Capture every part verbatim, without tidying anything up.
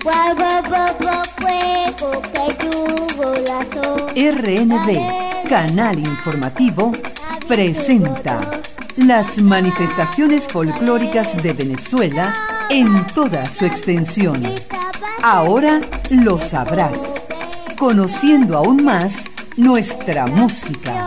R N D, Canal Informativo, presenta las manifestaciones folclóricas de Venezuela en toda su extensión. Ahora lo sabrás, conociendo aún más nuestra música.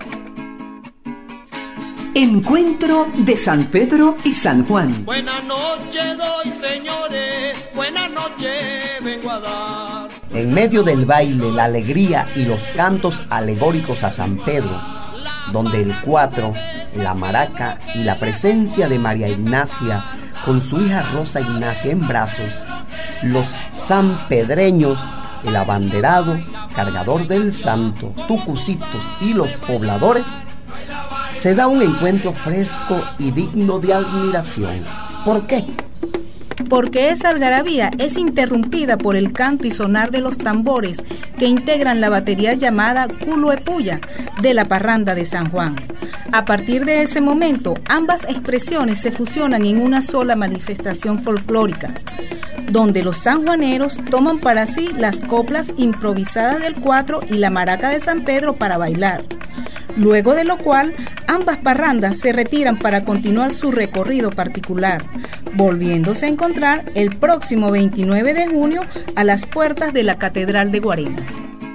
Encuentro de San Pedro y San Juan. Buenas noches doy, señores, buenas noches vengo a dar. En medio del baile, la alegría y los cantos alegóricos a San Pedro, donde el cuatro, la maraca y la presencia de María Ignacia con su hija Rosa Ignacia en brazos, los sanpedreños, el abanderado, cargador del santo, tucucitos y los pobladores, se da un encuentro fresco y digno de admiración. ¿Por qué? Porque esa algarabía es interrumpida por el canto y sonar de los tambores que integran la batería llamada Culuepuya de la parranda de San Juan. A partir de ese momento, ambas expresiones se fusionan en una sola manifestación folclórica, donde los sanjuaneros toman para sí las coplas improvisadas del cuatro y la maraca de San Pedro para bailar. Luego de lo cual, ambas parrandas se retiran para continuar su recorrido particular, volviéndose a encontrar el próximo veintinueve de junio a las puertas de la Catedral de Guarenas.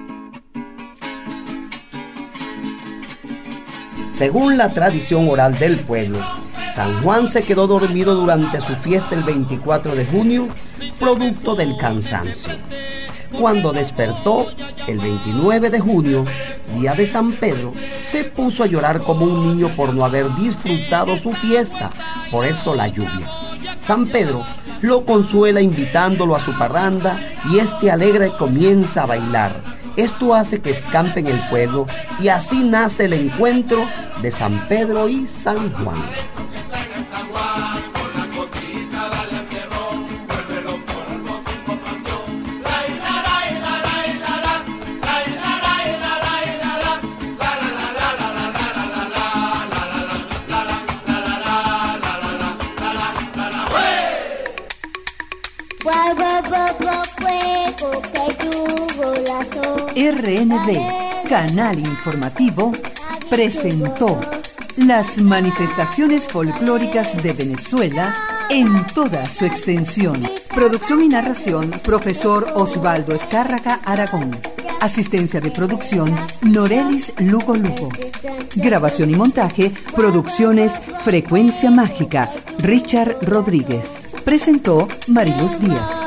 Según la tradición oral del pueblo, San Juan se quedó dormido durante su fiesta el veinticuatro de junio, producto del cansancio. Cuando despertó, el veintinueve de junio, día de San Pedro, se puso a llorar como un niño por no haber disfrutado su fiesta, por eso la lluvia. San Pedro lo consuela invitándolo a su parranda y este alegre comienza a bailar. Esto hace que escampe en el pueblo y así nace el encuentro de San Pedro y San Juan. R N D, Canal Informativo, presentó las manifestaciones folclóricas de Venezuela en toda su extensión. Producción y narración, profesor Osvaldo Escárraga Aragón. Asistencia de producción, Norelis Lugo Lugo. Grabación y montaje, Producciones Frecuencia Mágica, Richard Rodríguez. Presentó Mariluz Díaz.